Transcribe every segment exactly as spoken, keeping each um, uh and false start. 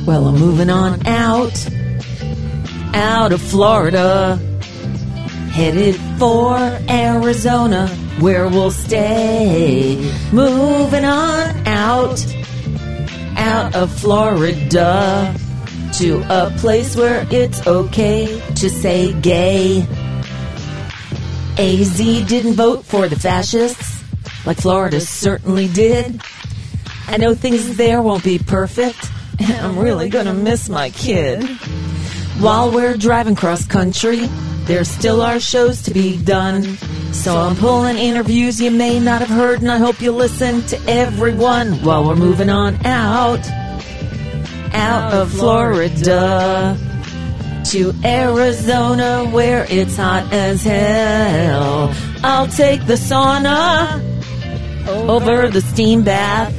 Well, I'm moving on out, out of Florida, headed for Arizona, where we'll stay. Moving on out, out of Florida, to a place where it's okay to say gay. A Z didn't vote for the fascists, like Florida certainly did. I know things there won't be perfect, and I'm really gonna miss my kid. While we're driving cross country, there still are shows to be done. So I'm pulling interviews you may not have heard, and I hope you listen to everyone while we're moving on out, out of Florida, to Arizona, where it's hot as hell. I'll take the sauna over the steam bath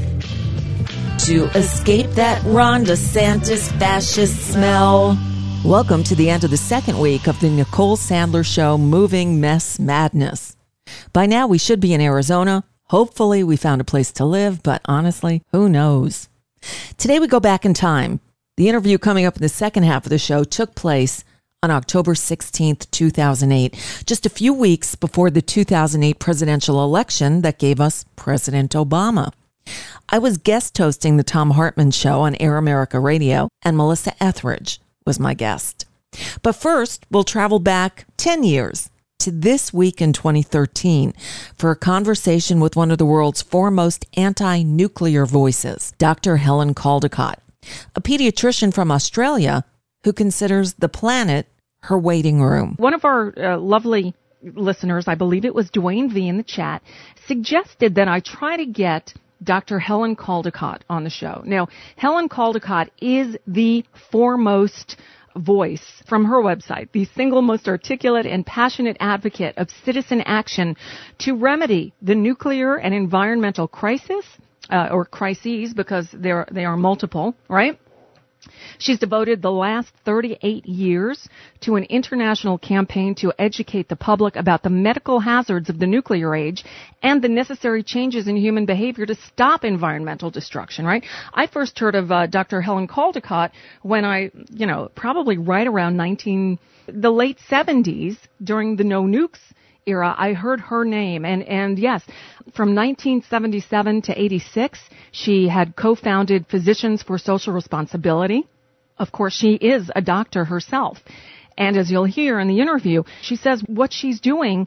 to escape that Ron DeSantis fascist smell. Welcome to the end of the second week of the Nicole Sandler Show Moving Mess Madness. By now, we should be in Arizona. Hopefully, we found a place to live, but honestly, who knows? Today, we go back in time. The interview coming up in the second half of the show took place on October sixteenth, two thousand eight, just a few weeks before the two thousand eight presidential election that gave us President Obama. I was guest hosting the Thom Hartmann Show on Air America Radio, and Melissa Etheridge was my guest. But first, we'll travel back ten years to this week in twenty thirteen for a conversation with one of the world's foremost anti-nuclear voices, Doctor Helen Caldicott, a pediatrician from Australia who considers the planet her waiting room. One of our uh, lovely listeners, I believe it was Dwayne V in the chat, suggested that I try to get Doctor Helen Caldicott on the show. Now, Helen Caldicott is the foremost voice from her website, the single most articulate and passionate advocate of citizen action to remedy the nuclear and environmental crisis, uh, or crises, because they're, they are multiple, right? She's devoted the last thirty-eight years to an international campaign to educate the public about the medical hazards of the nuclear age and the necessary changes in human behavior to stop environmental destruction, right? I first heard of uh, Doctor Helen Caldicott when I, you know, probably right around nineteen, the late seventies during the no nukes era. I heard her name, and, and yes, from nineteen seventy-seven to eighty-six, she had co-founded Physicians for Social Responsibility. Of course, she is a doctor herself. And as you'll hear in the interview, she says what she's doing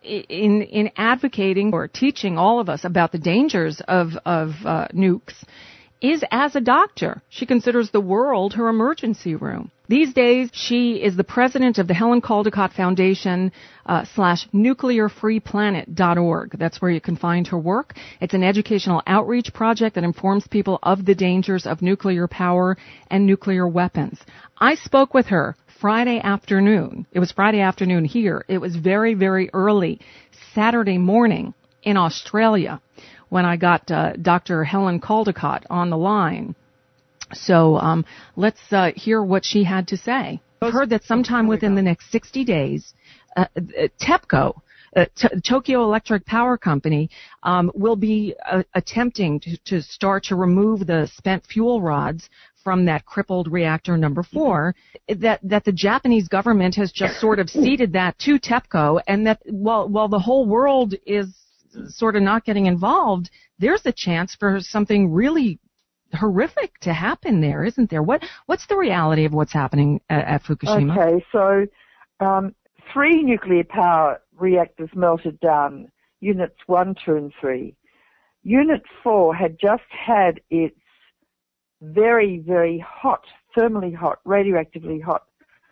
in in advocating or teaching all of us about the dangers of, of uh, nukes is as a doctor. She considers the world her emergency room. These days, she is the president of the Helen Caldicott Foundation uh, slash nuclear free planet dot org. That's where you can find her work. It's an educational outreach project that informs people of the dangers of nuclear power and nuclear weapons. I spoke with her Friday afternoon. It was Friday afternoon here. It was very, very early Saturday morning in Australia when I got uh, Doctor Helen Caldicott on the line. So um, let's uh, hear what she had to say. I've heard that sometime within the next sixty days, uh, TEPCO, uh, T- Tokyo Electric Power Company, um, will be uh, attempting to, to start to remove the spent fuel rods from that crippled reactor number four, that, that the Japanese government has just sort of ceded that to TEPCO, and that while, while the whole world is sort of not getting involved, there's a chance for something really horrific to happen there, isn't there? What What's the reality of what's happening at, at Fukushima? Okay, so um, three nuclear power reactors melted down, units one, two, and three. Unit four had just had its very, very hot, thermally hot, radioactively hot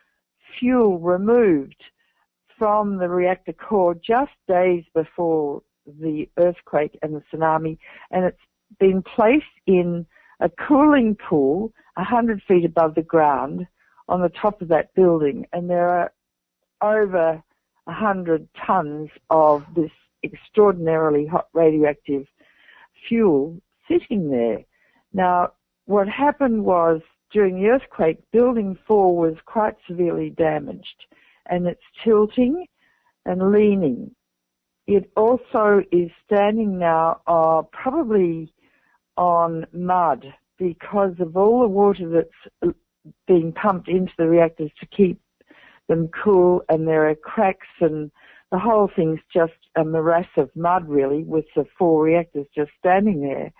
fuel removed from the reactor core just days before the earthquake and the tsunami, and it's been placed in a cooling pool one hundred feet above the ground on the top of that building, and there are over one hundred tons of this extraordinarily hot radioactive fuel sitting there. Now, what happened was, during the earthquake, Building four was quite severely damaged, and it's tilting and leaning. It also is standing now uh, probably on mud because of all the water that's being pumped into the reactors to keep them cool, and there are cracks, and the whole thing's just a morass of mud, really, with the four reactors just standing there.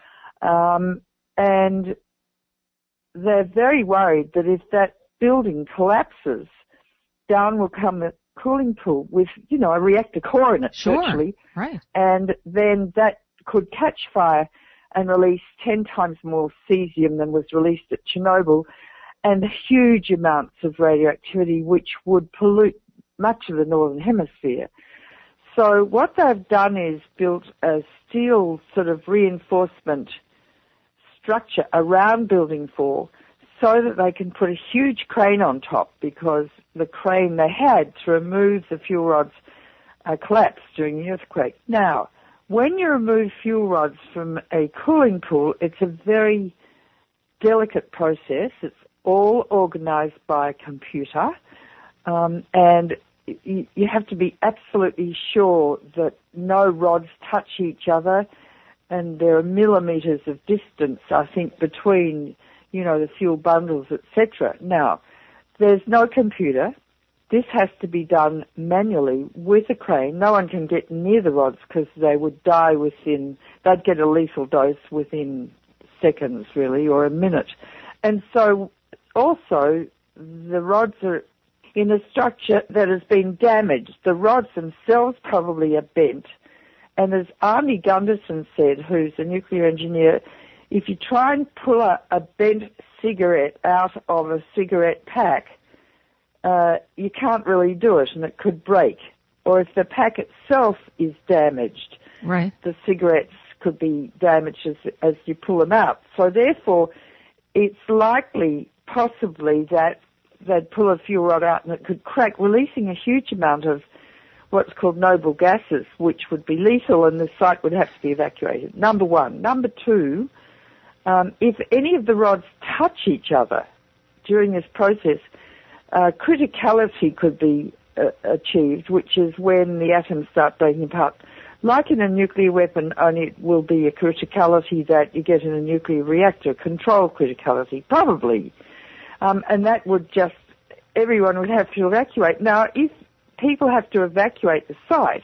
Um, and they're very worried that if that building collapses, down will come a cooling pool with, you know, a reactor core in it, sure. virtually. Right. And then that could catch fire and release ten times more cesium than was released at Chernobyl, and huge amounts of radioactivity, which would pollute much of the northern hemisphere. So what they've done is built a steel sort of reinforcement structure around Building four so that they can put a huge crane on top, because the crane they had to remove the fuel rods uh, collapsed during the earthquake. Now, when you remove fuel rods from a cooling pool, it's a very delicate process. It's all organized by a computer, um, and you, you have to be absolutely sure that no rods touch each other, and there are millimeters of distance, I think, between, you know, the fuel bundles, et cetera. Now, there's no computer. This has to be done manually with a crane. No one can get near the rods because they would die within, they'd get a lethal dose within seconds, really, or a minute. And so, also, the rods are in a structure that has been damaged. The rods themselves probably are bent. And as Arnie Gunderson said, who's a nuclear engineer, if you try and pull a, a bent cigarette out of a cigarette pack, uh, you can't really do it, and it could break. Or if the pack itself is damaged, right, the cigarettes could be damaged as, as you pull them out. So therefore, it's likely, possibly, that they'd pull a fuel rod out and it could crack, releasing a huge amount of what's called noble gases, which would be lethal, and the site would have to be evacuated. Number one. Number two, um, if any of the rods touch each other during this process, uh, criticality could be uh, achieved, which is when the atoms start breaking apart. Like in a nuclear weapon, only it will be a criticality that you get in a nuclear reactor, control criticality, probably. Um, and that would just, everyone would have to evacuate. Now, if people have to evacuate the site,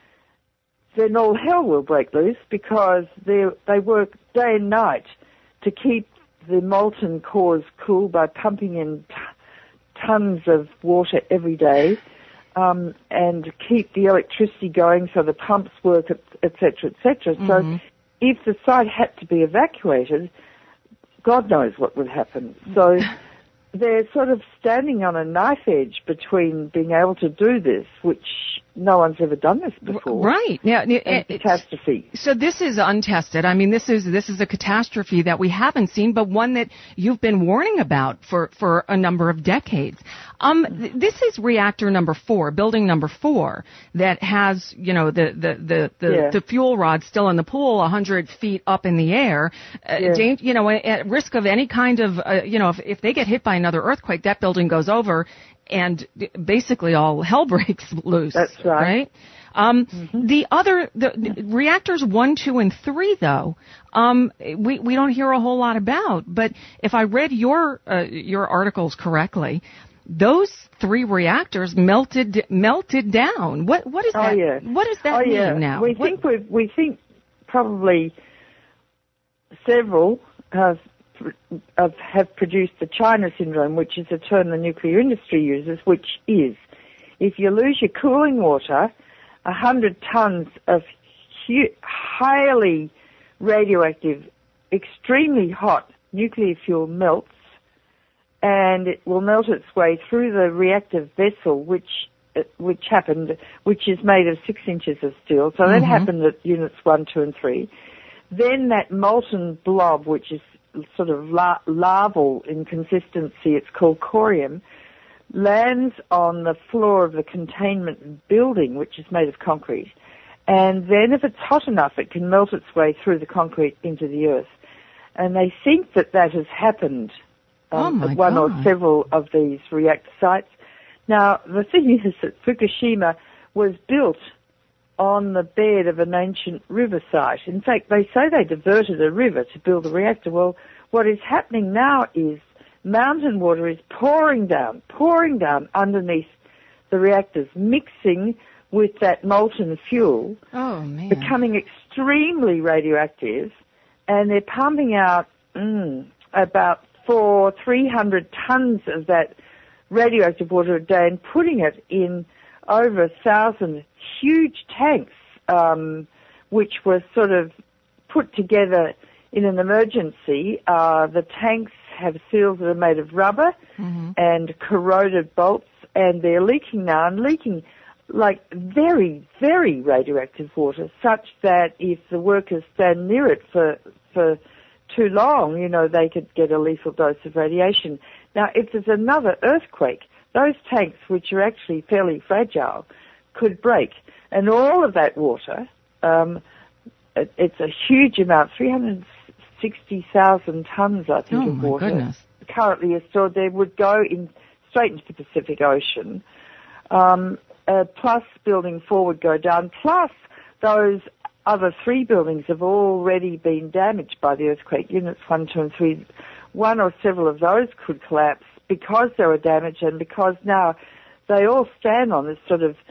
then all hell will break loose, because they they work day and night to keep the molten cores cool by pumping in t- tons of water every day, um, and keep the electricity going so the pumps work, et cetera, et cetera. Mm-hmm. So if the site had to be evacuated, God knows what would happen. So they're sort of standing on a knife edge between being able to do this, which no one's ever done this before. Right. Now, and catastrophe. So this is untested. I mean, this is this is a catastrophe that we haven't seen, but one that you've been warning about for, for a number of decades. Um, th- this is reactor number four, building number four, that has, you know, the the the the, yeah. the fuel rod still in the pool, a hundred feet up in the air. Uh, yeah. da- you know, at risk of any kind of, uh, you know, if if they get hit by another earthquake, that building goes over, and basically all hell breaks loose. That's right. Right? Um, mm-hmm. The other, the, the reactors one, two, and three, though, um, we we don't hear a whole lot about. But if I read your uh, your articles correctly, those three reactors melted melted down. What what is oh, that? Yeah. What does that oh, mean yeah. now? We what? think we've, we think probably several have. Of, have produced the China syndrome, which is a term the nuclear industry uses, which is if you lose your cooling water, a hundred tons of hu- highly radioactive, extremely hot nuclear fuel melts, and it will melt its way through the reactive vessel, which which happened, which is made of six inches of steel. So that mm-hmm. happened at units one, two, and three. Then that molten blob, which is sort of la- larval in consistency, it's called corium, lands on the floor of the containment building, which is made of concrete. And then if it's hot enough, it can melt its way through the concrete into the earth. And they think that that has happened um, oh at one God. or several of these reactor sites. Now, the thing is that Fukushima was built on the bed of an ancient river site. In fact, they say they diverted a river to build a reactor. Well, what is happening now is mountain water is pouring down, pouring down underneath the reactors, mixing with that molten fuel, oh, man. becoming extremely radioactive, and they're pumping out mm, about four, three hundred tons of that radioactive water a day and putting it in over a thousand huge tanks, um, which were sort of put together in an emergency. Uh, the tanks have seals that are made of rubber mm-hmm. and corroded bolts, and they're leaking now, and leaking like very, very radioactive water, such that if the workers stand near it for for too long, you know, they could get a lethal dose of radiation. Now, if there's another earthquake, those tanks, which are actually fairly fragile, could break. And all of that water, um, it, it's a huge amount, three hundred sixty thousand tons, I think, oh, of water goodness. currently is stored there, would go in straight into the Pacific Ocean. Um, uh, plus Building four would go down, plus those other three buildings have already been damaged by the earthquake, units one, two, and three. One or several of those could collapse because they were damaged and because now they all stand on this sort of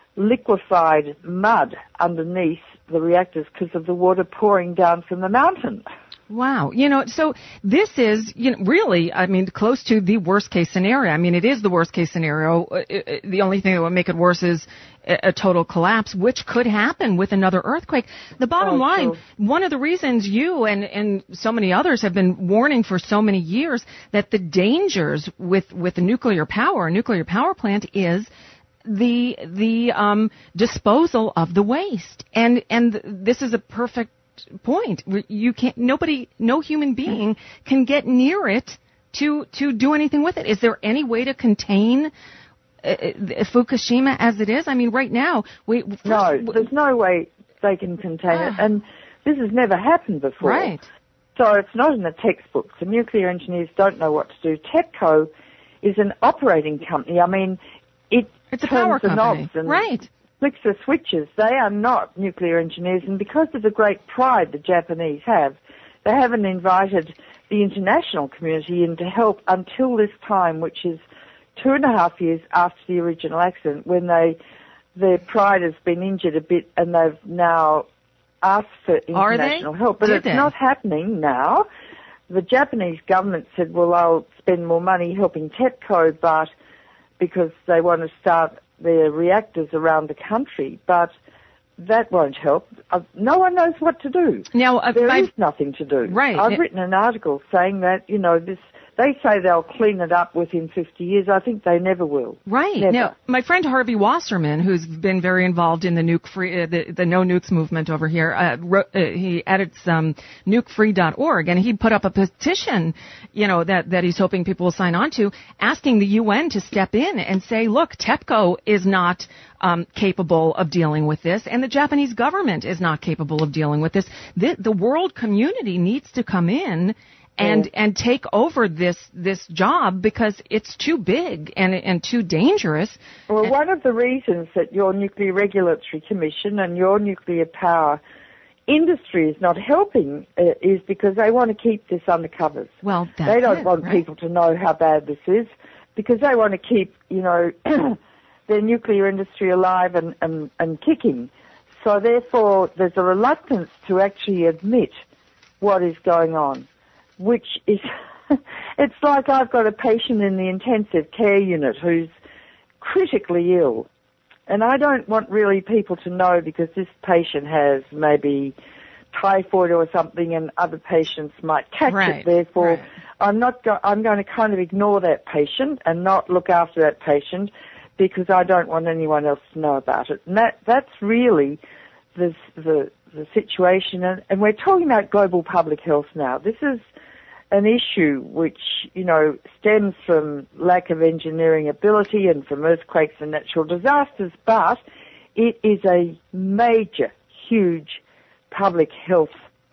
liquefied mud underneath the reactors because of the water pouring down from the mountain. Wow. You know, so this is, you know, really, I mean, close to the worst case scenario. I mean, it is the worst case scenario. The only thing that would make it worse is a total collapse, which could happen with another earthquake. The bottom oh, line, true. one of the reasons you and, and so many others have been warning for so many years that the dangers with, with nuclear power, a nuclear power plant is the, the, um, disposal of the waste. And, and this is a perfect point. You can't, nobody, no human being can get near it to, to do anything with it. Is there any way to contain uh, Fukushima as it is? I mean, right now, we... First, no, there's no way they can contain uh, it. And this has never happened before. Right. So it's not in the textbooks. The nuclear engineers don't know what to do. TEPCO is an operating company. I mean, it it's a turns power the company. knobs and right. flicks the switches. They are not nuclear engineers, and because of the great pride the Japanese have, they haven't invited the international community in to help until this time, which is two and a half years after the original accident, when they their pride has been injured a bit and they've now asked for international help. But Did it's they? not happening now. The Japanese government said, well, they'll spend more money helping TEPCO, but because they want to start their reactors around the country, but that won't help. Uh, no one knows what to do. Now, uh, there I've, is nothing to do. Right. I've written an article saying that, you know, this. They say they'll clean it up within fifty years. I think they never will. Right. Never. Now, my friend Harvey Wasserman, who's been very involved in the nuke free, uh, the, the no nukes movement over here, uh, wrote, uh, he edits um, nuke free dot org, and he put up a petition, you know, that, that he's hoping people will sign on to, asking the U N to step in and say, look, TEPCO is not um, capable of dealing with this, and the Japanese government is not capable of dealing with this. The, the world community needs to come in and and take over this this job because it's too big and and too dangerous. Well, one of the reasons that your Nuclear Regulatory Commission and your nuclear power industry is not helping uh, is because they want to keep this under covers. Well, that's they don't it, want right? people to know how bad this is because they want to keep, you know, their nuclear industry alive and, and, and kicking. So therefore, there's a reluctance to actually admit what is going on, which is, it's like I've got a patient in the intensive care unit who's critically ill. And I don't want really people to know because this patient has maybe typhoid or something and other patients might catch right, it. Therefore, right. I'm not go- I'm going to kind of ignore that patient and not look after that patient because I don't want anyone else to know about it. And that, that's really the, the, the situation. And, and we're talking about global public health now. This is an issue which, you know, stems from lack of engineering ability and from earthquakes and natural disasters, but it is a major, huge public health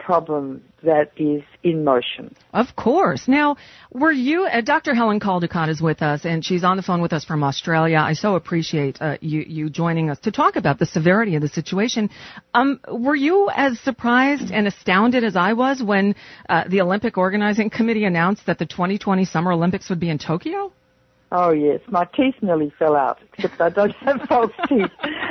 problem that is in motion. Of course. Now, were you, uh, Doctor Helen Caldicott is with us, and she's on the phone with us from Australia. I so appreciate uh, you, you joining us to talk about the severity of the situation. Um, were you as surprised and astounded as I was when uh, the Olympic Organizing Committee announced that the twenty twenty Summer Olympics would be in Tokyo? Oh, yes. My teeth nearly fell out, except I don't have false teeth.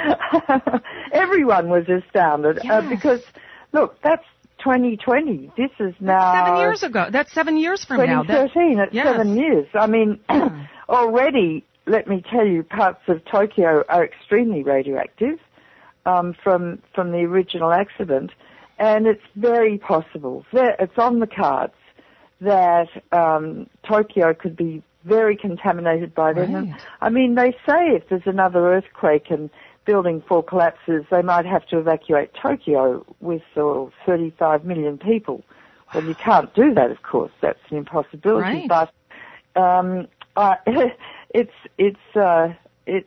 Everyone was astounded yes. uh, because, look, that's twenty twenty. This is now... Seven years ago. That's seven years from now. twenty thirteen. It's yes. seven years. I mean, already, let me tell you, parts of Tokyo are extremely radioactive um, from from the original accident, and it's very possible, it's on the cards, that um, Tokyo could be very contaminated by then. Right. And, I mean, they say if there's another earthquake and Building four collapses, they might have to evacuate Tokyo with uh, thirty-five million people. Well, you can't do that, of course. That's an impossibility. Right. But um, uh, it's it's uh, it's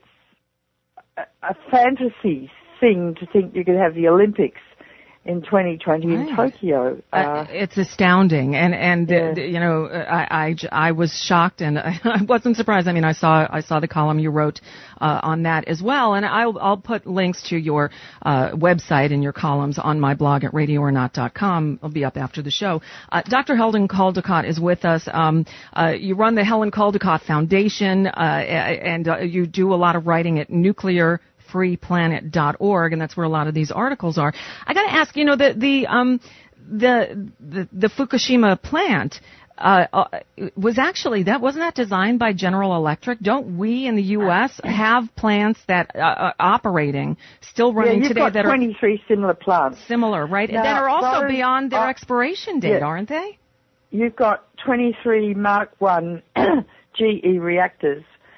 a fantasy thing to think you could have the Olympics in twenty twenty right. in Tokyo. Uh, uh, it's astounding, and and yeah. uh, you know, I, I I was shocked, and I, I wasn't surprised. I mean, I saw I saw the column you wrote uh, on that as well, and I'll I'll put links to your uh, website and your columns on my blog at radio or not dot com. It'll be up after the show. Uh, Doctor Helen Caldicott is with us. Um, uh, you run the Helen Caldicott Foundation, uh, and uh, you do a lot of writing at Nuclear free planet dot org, and that's where a lot of these articles are. I got to ask, you know, the the um the the, the Fukushima plant uh, uh was actually that wasn't that designed by General Electric? Don't we in the U S have plants that uh, are operating still running yeah, today got that twenty-three are similar plants, similar, right? Now, that are also those, beyond their uh, expiration date, yeah. aren't they? You've got twenty-three Mark one G E reactors.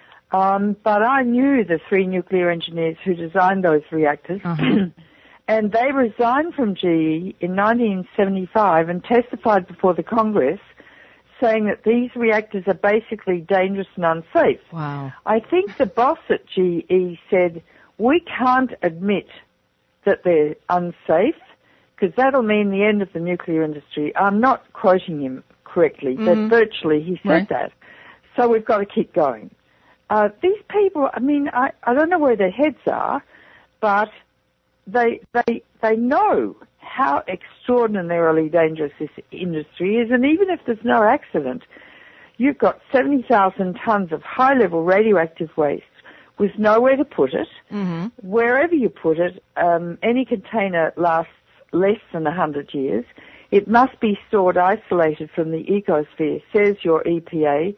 Um, but I knew the three nuclear engineers who designed those reactors, uh-huh. and they resigned from G E in nineteen seventy-five and testified before the Congress saying that these reactors are basically dangerous and unsafe. Wow. I think the boss at G E said, we can't admit that they're unsafe because that'll mean the end of the nuclear industry. I'm not quoting him correctly, mm-hmm. but virtually he said right. that. So we've got to keep going. Uh, these people, I mean, I, I don't know where their heads are, but they they they know how extraordinarily dangerous this industry is, and even if there's no accident, you've got seventy thousand tons of high-level radioactive waste with nowhere to put it. Mm-hmm. Wherever you put it, um, any container lasts less than one hundred years. It must be stored isolated from the ecosphere, says your E P A,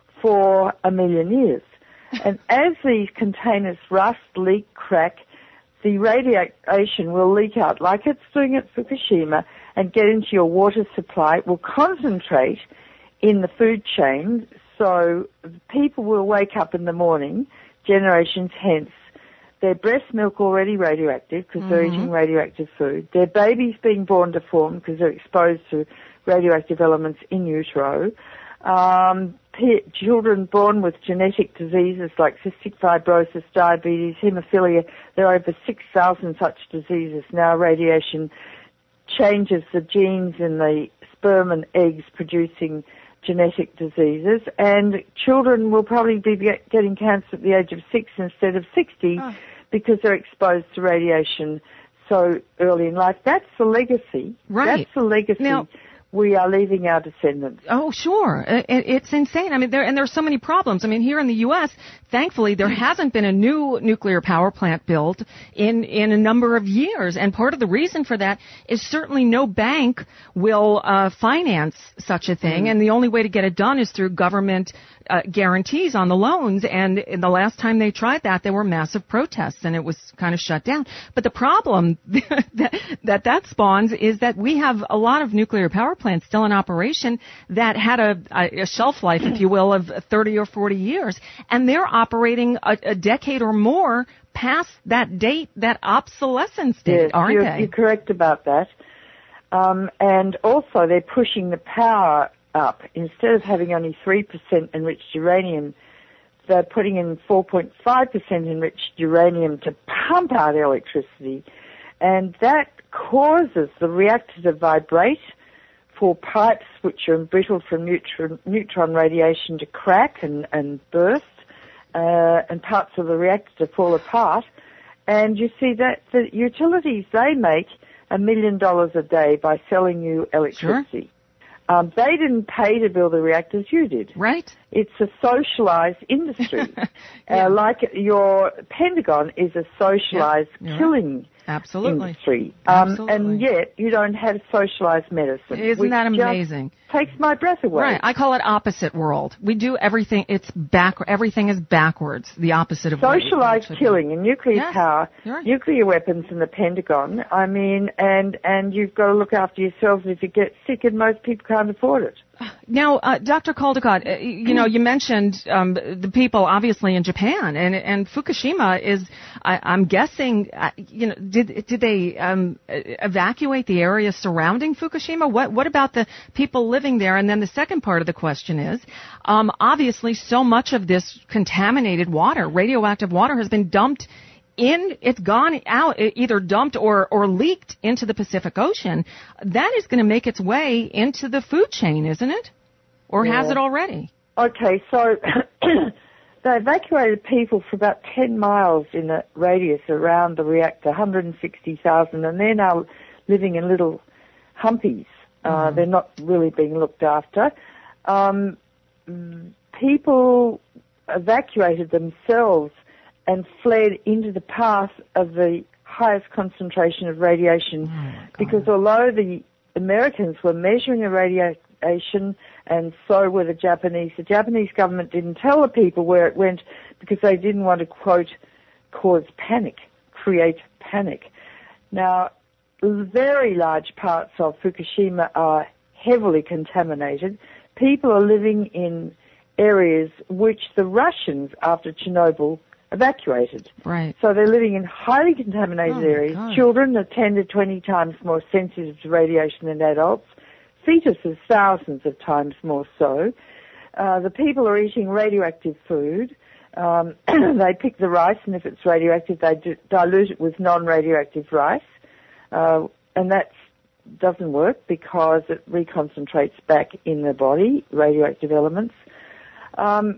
for a million years. And as these containers rust, leak, crack, the radiation will leak out like it's doing at Fukushima and get into your water supply. It will concentrate in the food chain, so people will wake up in the morning, generations hence, their breast milk already radioactive because mm-hmm. they're eating radioactive food, their babies being born deformed because they're exposed to radioactive elements in utero, um, p- children born with genetic diseases like cystic fibrosis, diabetes, haemophilia. There are over six thousand such diseases now. Radiation changes the genes in the sperm and eggs producing genetic diseases, and children will probably be get, getting cancer at the age of six instead of sixty oh. because they're exposed to radiation so early in life. That's the legacy. Right. That's the legacy. Now, we are leaving our descendants. Oh, sure. It, it's insane. I mean, there, and there's so many problems. I mean, here in the U S, thankfully, there hasn't been a new nuclear power plant built in, in a number of years. And part of the reason for that is certainly no bank will uh, finance such a thing. Mm. And the only way to get it done is through government uh, guarantees on the loans. And in the last time they tried that, there were massive protests and it was kind of shut down. But the problem that, that that spawns is that we have a lot of nuclear power plants still in operation that had a, a shelf life, if you will, of thirty or forty years. And they're operating a, a decade or more past that date, that obsolescence date, yes, aren't you're, they? You're correct about that. Um, and also they're pushing the power up. Instead of having only three percent enriched uranium, they're putting in four point five percent enriched uranium to pump out electricity. and that causes the reactor to vibrate, for pipes which are embrittled from neutron, neutron radiation to crack and, and burst, uh, and parts of the reactor to fall apart. And you see that the utilities, they make a million dollars a day by selling you electricity. Sure. Um, they didn't pay to build the reactors, you did. Right. It's a socialized industry. Yeah. uh, like your Pentagon is a socialized yeah, killing right. Absolutely. industry. Um, Absolutely. and yet you don't have socialized medicine. Isn't that amazing? Takes my breath away. Right. I call it opposite world. We do everything, it's back, everything is backwards, the opposite of Socialized what killing and nuclear yes. power, right. nuclear weapons in the Pentagon. I mean, and, and you've got to look after yourselves if you get sick, and most people can't afford it. Now, uh, Doctor Caldicott, uh, you know, you mentioned um, the people obviously in Japan, and and Fukushima is, I, I'm guessing, uh, you know, did did they um, evacuate the area surrounding Fukushima? What what about the people living there? And then the second part of the question is, um, obviously, so much of this contaminated water, radioactive water, has been dumped in, it's gone out, either dumped or, or leaked into the Pacific Ocean. That is going to make its way into the food chain, isn't it? Or yeah. has it already? Okay, so they evacuated people for about ten miles in a radius around the reactor, one hundred sixty thousand, and they're now living in little humpies. Uh, mm-hmm. They're not really being looked after. Um, people evacuated themselves and fled into the path of the highest concentration of radiation, oh because although the Americans were measuring the radiation and so were the Japanese, the Japanese government didn't tell the people where it went because they didn't want to, quote, cause panic, create panic. Now, very large parts of Fukushima are heavily contaminated. People are living in areas which the Russians, after Chernobyl, evacuated. Right. So they're living in highly contaminated oh areas. Children are ten to twenty times more sensitive to radiation than adults. Fetuses thousands of times more so. Uh, the people are eating radioactive food. Um, they pick the rice, and if it's radioactive, they d- dilute it with non-radioactive rice. Uh, and that doesn't work because it reconcentrates back in the body, radioactive elements. Um,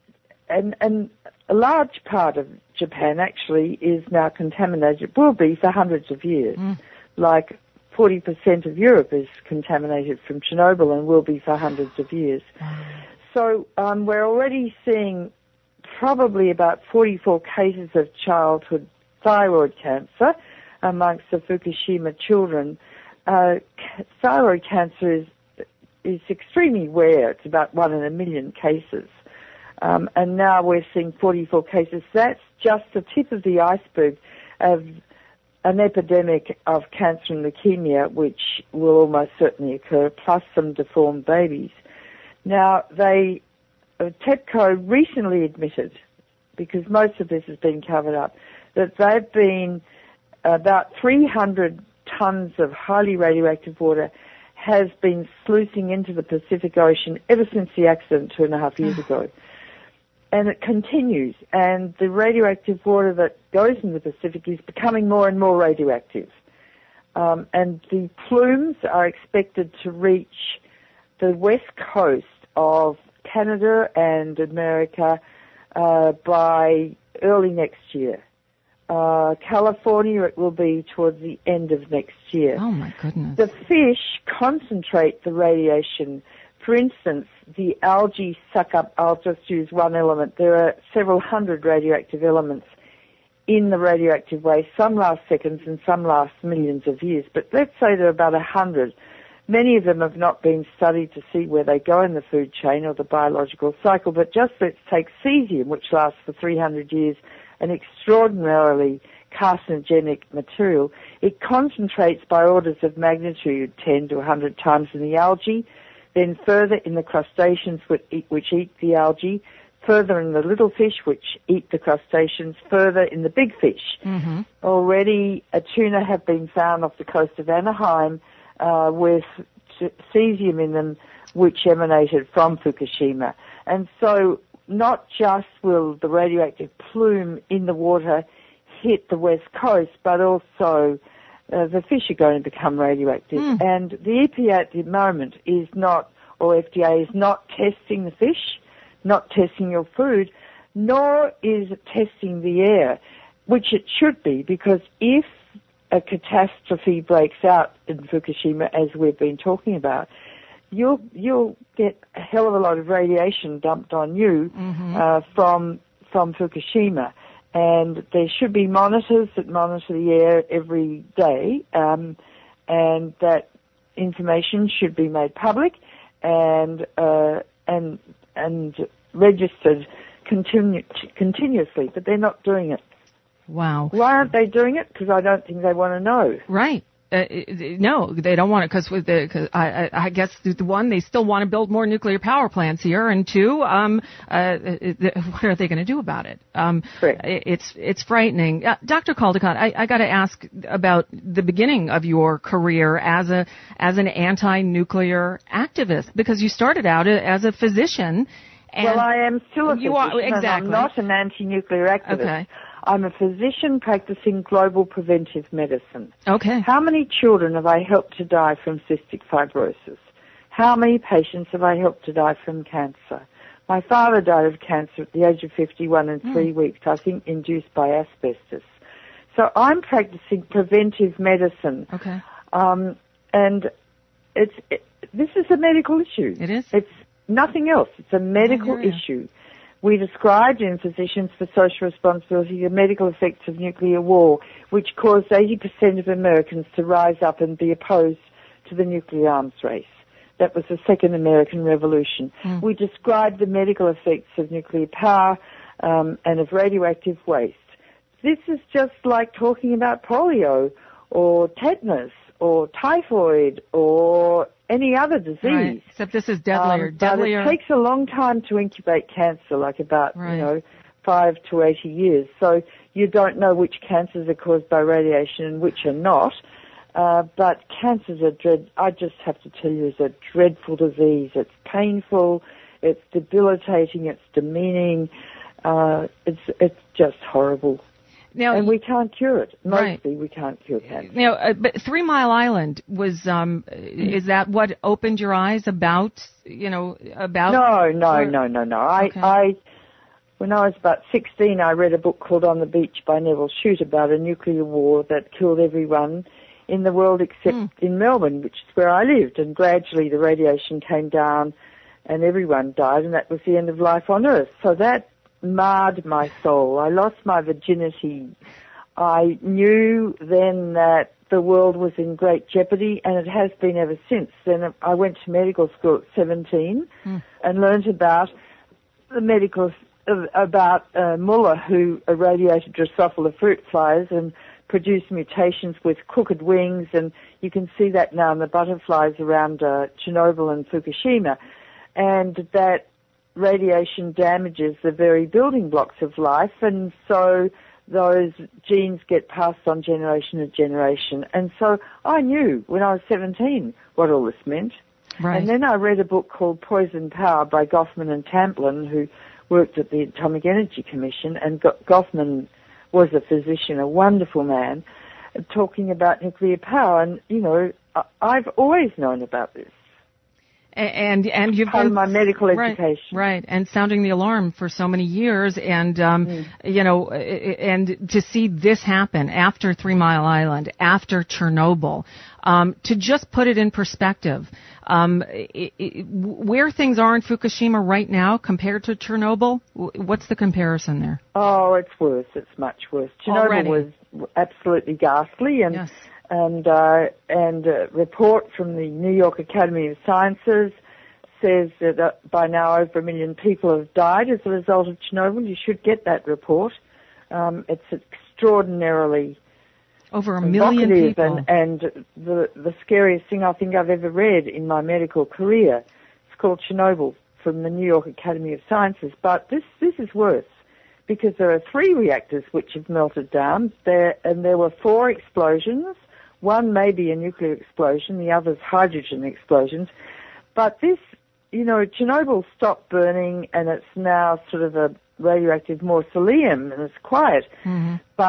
and, and a large part of Japan actually is now contaminated, will be for hundreds of years. Mm. Like forty percent of Europe is contaminated from Chernobyl and will be for hundreds of years. Mm. So um, we're already seeing probably about forty-four cases of childhood thyroid cancer amongst the Fukushima children. Uh, thyroid cancer is is extremely rare. It's about one in a million cases. Um, and now we're seeing forty-four cases. That's just the tip of the iceberg of an epidemic of cancer and leukemia, which will almost certainly occur, plus some deformed babies. Now, they, uh, TEPCO recently admitted, because most of this has been covered up, that they've been about three hundred tons of highly radioactive water has been sluicing into the Pacific Ocean ever since the accident two and a half years ago. And it continues, and the radioactive water that goes in the Pacific is becoming more and more radioactive. Um, and the plumes are expected to reach the west coast of Canada and America uh, by early next year. Uh, California, it will be towards the end of next year. Oh, my goodness. The fish concentrate the radiation. For instance, the algae suck up, I'll just use one element. There are several hundred radioactive elements in the radioactive waste. Some last seconds and some last millions of years. But let's say there are about a hundred. Many of them have not been studied to see where they go in the food chain or the biological cycle. But just let's take cesium, which lasts for three hundred years, an extraordinarily carcinogenic material. It concentrates by orders of magnitude ten to one hundred times in the algae, then further in the crustaceans which eat, which eat the algae, further in the little fish which eat the crustaceans, further in the big fish. Mm-hmm. Already a tuna have been found off the coast of Anaheim uh, with cesium in them which emanated from Fukushima. And so not just will the radioactive plume in the water hit the west coast, but also uh, the fish are going to become radioactive. Mm. And the E P A at the moment is not, or F D A is not testing the fish, not testing your food, nor is it testing the air, which it should be, because if a catastrophe breaks out in Fukushima, as we've been talking about, you'll you'll get a hell of a lot of radiation dumped on you mm-hmm. uh, from from Fukushima. And there should be monitors that monitor the air every day, um, and that information should be made public and uh, and and registered continu- continuously. But they're not doing it. Wow. Why aren't they doing it? Because I don't think they want to know. Right. Uh, no, they don't want it because with the, cause I, I, I guess the one, they still want to build more nuclear power plants here, and two, um, uh, what are they going to do about it? Um, Correct. It's it's frightening. Uh, Doctor Caldicott, I, I got to ask about the beginning of your career as a as an anti-nuclear activist, because you started out as a physician. And well, I am still a physician. You are, exactly. I'm not an anti-nuclear activist. Okay. I'm a physician practicing global preventive medicine. Okay. How many children have I helped to die from cystic fibrosis? How many patients have I helped to die from cancer? My father died of cancer at the age of fifty-one in three mm. weeks, I think induced by asbestos. So I'm practicing preventive medicine. Okay. Um, and it's it, this is a medical issue. It is? It's nothing else. It's a medical issue. We described in Physicians for Social Responsibility the medical effects of nuclear war, which caused eighty percent of Americans to rise up and be opposed to the nuclear arms race. That was the Second American Revolution. Mm. We described the medical effects of nuclear power um, and of radioactive waste. This is just like talking about polio or tetanus or typhoid or any other disease. Right. Except this is deadlier. Um, deadlier. But it takes a long time to incubate cancer, like about, right. you know, five to eighty years. So you don't know which cancers are caused by radiation and which are not. Uh, but cancer's a dread, I just have to tell you, is a dreadful disease. It's painful, it's debilitating, it's demeaning, uh, it's, it's just horrible. Now, and we can't cure it. Mostly right. we can't cure cancer. Now, uh, but Three Mile Island was, um, is that what opened your eyes about, you know, about? No, no, or, no, no, no. I, okay. I, when I was about sixteen, I read a book called On the Beach by Neville Shute about a nuclear war that killed everyone in the world except mm. in Melbourne, which is where I lived. And gradually the radiation came down and everyone died, and that was the end of life on Earth. So that marred my soul. I lost my virginity. I knew then that the world was in great jeopardy, and it has been ever since. Then I went to medical school at seventeen mm. and learned about the medical, about uh, Muller, who irradiated Drosophila fruit flies and produced mutations with crooked wings, and you can see that now in the butterflies around uh, Chernobyl and Fukushima, and that radiation damages the very building blocks of life, and so those genes get passed on generation to generation. And so I knew when I was seventeen what all this meant. Right. And then I read a book called Poison Power by Goffman and Tamplin, who worked at the Atomic Energy Commission, and Goffman was a physician, a wonderful man, talking about nuclear power. And, you know, I've always known about this. And and you've part been of my medical education, right, right, and sounding the alarm for so many years, and um, mm. you know, and to see this happen after Three Mile Island, after Chernobyl, um, to just put it in perspective, um, it, it, where things are in Fukushima right now compared to Chernobyl, what's the comparison there? Oh, it's worse. It's much worse. Chernobyl Already. was absolutely ghastly, and. Yes. And uh, and a report from the New York Academy of Sciences says that uh, by now over a million people have died as a result of Chernobyl. You should get that report. Um, it's extraordinarily over a million people. And, and the the scariest thing I think I've ever read in my medical career. It's called Chernobyl from the New York Academy of Sciences. But this this is worse, because there are three reactors which have melted down there, and there were four explosions. One may be a nuclear explosion, the other's hydrogen explosions. But this, you know, Chernobyl stopped burning, and it's now sort of a radioactive mausoleum, and it's quiet. Mm-hmm. But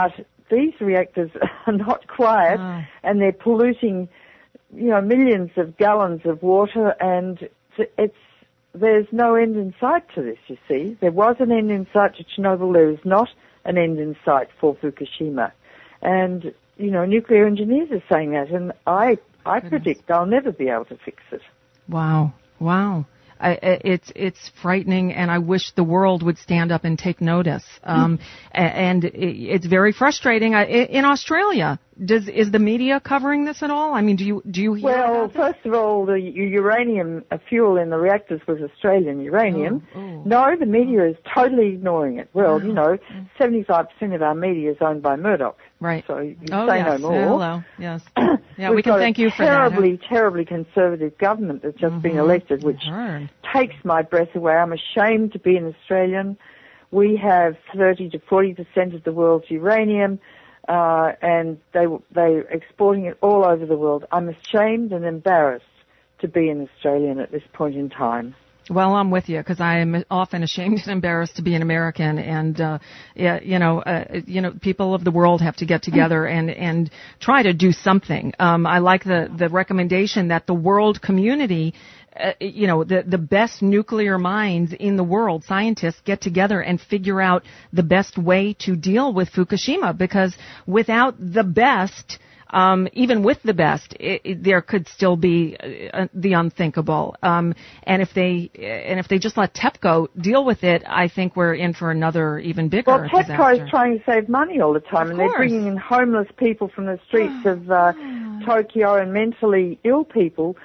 these reactors are not quiet, oh. and they're polluting, you know, millions of gallons of water, and it's there's no end in sight to this, you see. There was an end in sight to Chernobyl. There is not an end in sight for Fukushima. And, you know, nuclear engineers are saying that, and I, I predict they'll never be able to fix it. Wow. Wow. I, it's it's frightening, and I wish the world would stand up and take notice. Um, and it's very frustrating. In Australia, does is the media covering this at all? I mean, do you do you hear Well, about this? first of all, the uranium fuel in the reactors was Australian uranium. Oh, oh. No, the media is totally ignoring it. Well, Wow. you know, seventy-five percent of our media is owned by Murdoch. Right. So you oh, say yes. no more. Hello. Yes. Yeah, We've we can got thank a you for terribly, that. terribly conservative government that's just Mm-hmm. been elected, which Heard. takes my breath away. I'm ashamed to be an Australian. We have thirty to forty percent of the world's uranium, uh, and they they're exporting it all over the world. I'm ashamed and embarrassed to be an Australian at this point in time. Well, I'm with you because I am often ashamed and embarrassed to be an American, and uh, yeah, you know, uh, you know, people of the world have to get together and and try to do something. Um, I like the the recommendation that the world community, uh, you know, the the best nuclear minds in the world, scientists, get together and figure out the best way to deal with Fukushima, because without the best. Um, even with the best, it, it, there could still be uh, the unthinkable. Um, and if they and if they just let TEPCO deal with it, I think we're in for another even bigger Well, TEPCO disaster. is trying to save money all the time, Of and they're course. bringing in homeless people from the streets of uh, Tokyo and mentally ill people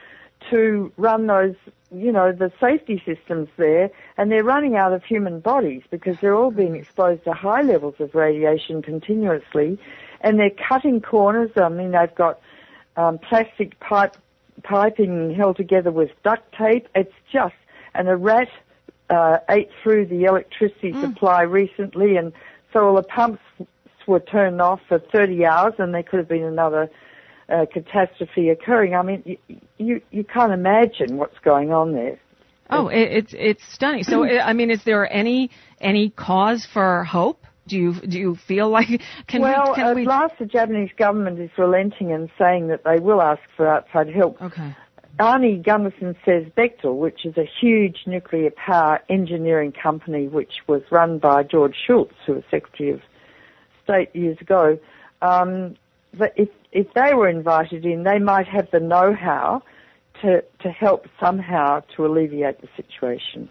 to run those, you know, the safety systems there, and they're running out of human bodies because they're all being exposed to high levels of radiation continuously. And they're cutting corners. I mean, they've got um, plastic pipe piping held together with duct tape. It's just, and a rat uh, ate through the electricity Mm. supply recently, and so all the pumps were turned off for thirty hours, and there could have been another uh, catastrophe occurring. I mean, you, you you can't imagine what's going on there. Oh, it, it's it's stunning. So, I mean, is there any any cause for hope? Do you do you feel like can well, we can at we? last the Japanese government is relenting and saying that they will ask for outside help. Okay. Arnie Gunderson says Bechtel, which is a huge nuclear power engineering company which was run by George Shultz, who was Secretary of State years ago, um, that if if they were invited in, they might have the know-how to to help somehow to alleviate the situation.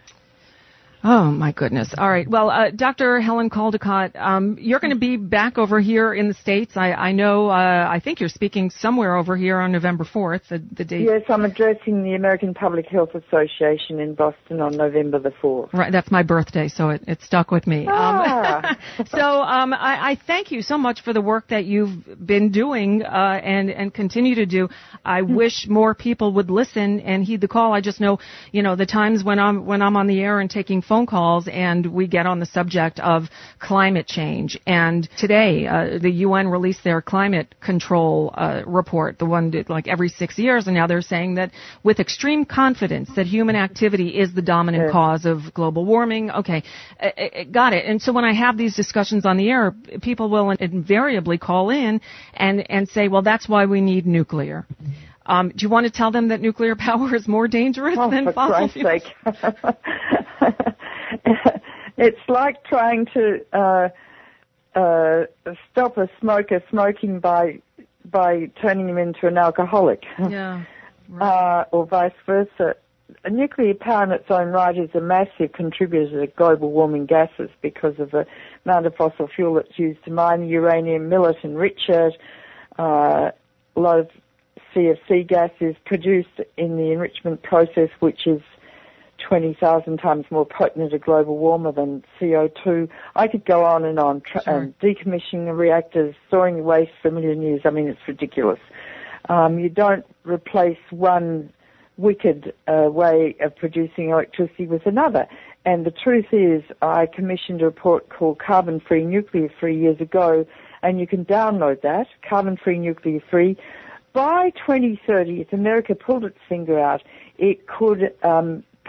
Oh, my goodness. All right. Well, uh, Doctor Helen Caldicott, um, you're going to be back over here in the States. I, I know, uh, I think you're speaking somewhere over here on November fourth, the, the date. Yes, I'm addressing the American Public Health Association in Boston on November the fourth. Right. That's my birthday, so it, it stuck with me. Ah. Um, so um, I, I thank you so much for the work that you've been doing uh, and, and continue to do. I wish more people would listen and heed the call. I just know, you know, the times when I'm, when I'm on the air and taking phone calls and we get on the subject of climate change. And today, uh, the U N released their climate control uh, report, the one that, like every six years, and now they're saying that with extreme confidence that human activity is the dominant Yes. cause of global warming. Okay, uh, uh, got it. And so when I have these discussions on the air, people will invariably call in and, and say, well, that's why we need nuclear. Um, do you want to tell them that nuclear power is more dangerous Oh, than for fossil Christ's fuels? sake. It's like trying to uh, uh, stop a smoker smoking by by turning him into an alcoholic, Yeah. Right. uh, or vice versa. A nuclear power in its own right is a massive contributor to global warming gases because of the amount of fossil fuel that's used to mine uranium, mill it, enrich it. Uh, a lot of C F C gas is produced in the enrichment process, which is twenty thousand times more potent as a global warmer than C O two. I could go on and on. Tra- Sure. um, decommissioning the reactors, storing the waste for a million years. I mean, it's ridiculous. Um, you don't replace one wicked uh, way of producing electricity with another. And the truth is, I commissioned a report called Carbon Free Nuclear Free years ago, and you can download that, Carbon Free Nuclear Free. By twenty thirty, if America pulled its finger out, it could um,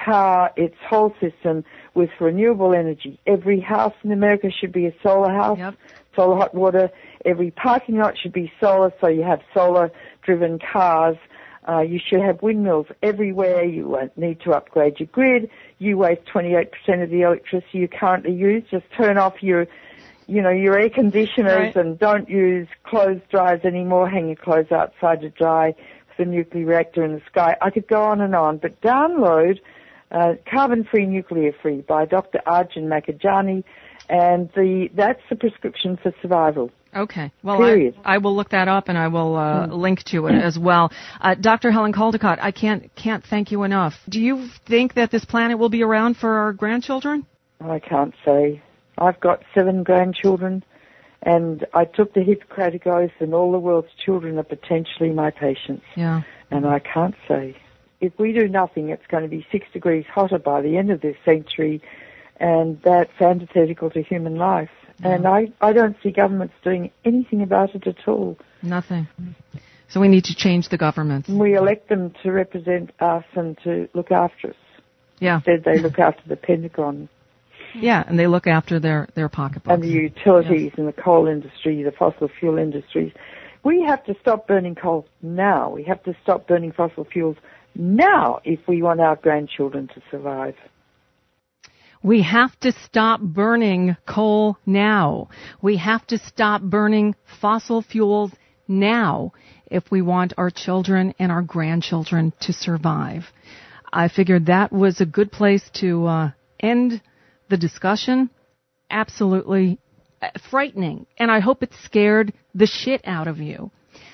power its whole system with renewable energy. Every house in America should be a solar house, Yep. solar hot water. Every parking lot should be solar, so you have solar-driven cars. Uh, you should have windmills everywhere. You won't need to upgrade your grid. You waste twenty-eight percent of the electricity you currently use. Just turn off your, you know, your air conditioners Right. and don't use clothes dryers anymore. Hang your clothes outside to dry with a nuclear reactor in the sky. I could go on and on, but download uh, Carbon-Free, Nuclear-Free by Doctor Arjun Makhijani, and the that's the prescription for survival. Okay. Well, Period. I, I will look that up and I will uh, Mm. link to it as well. Uh, Doctor Helen Caldicott, I can't can't thank you enough. Do you think that this planet will be around for our grandchildren? I can't say. I've got seven grandchildren, and I took the Hippocratic Oath, and all the world's children are potentially my patients. Yeah. And I can't say. If we do nothing, it's going to be six degrees hotter by the end of this century, and that's antithetical to human life. Yeah. And I, I don't see governments doing anything about it at all. Nothing. So we need to change the governments. We elect them to represent us and to look after us. Yeah. Instead, they look after the Pentagon Yeah, and they look after their, their pocketbooks. and the utilities and the coal industry, the fossil fuel industries. We have to stop burning coal now. We have to stop burning fossil fuels now if we want our grandchildren to survive. We have to stop burning coal now. We have to stop burning fossil fuels now if we want our children and our grandchildren to survive. I figured that was a good place to uh, end the discussion. Absolutely frightening. And I hope it scared the shit out of you.